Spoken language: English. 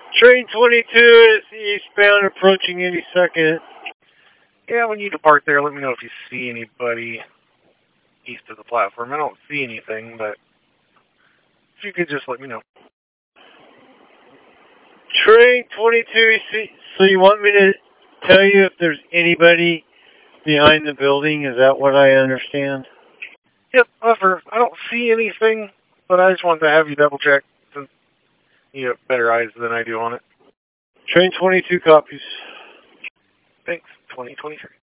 Train 22 is eastbound, approaching 82nd. Yeah, when you depart there, let me know if you see anybody east of the platform. I don't see anything, but if you could just let me know. Train 22, so you want me to tell you if there's anybody behind the building? Is that what I understand? Yep, however, I don't see anything, but I just wanted to have you double check since you have better eyes than I do on it. Train 22 copies. Thanks, 2023.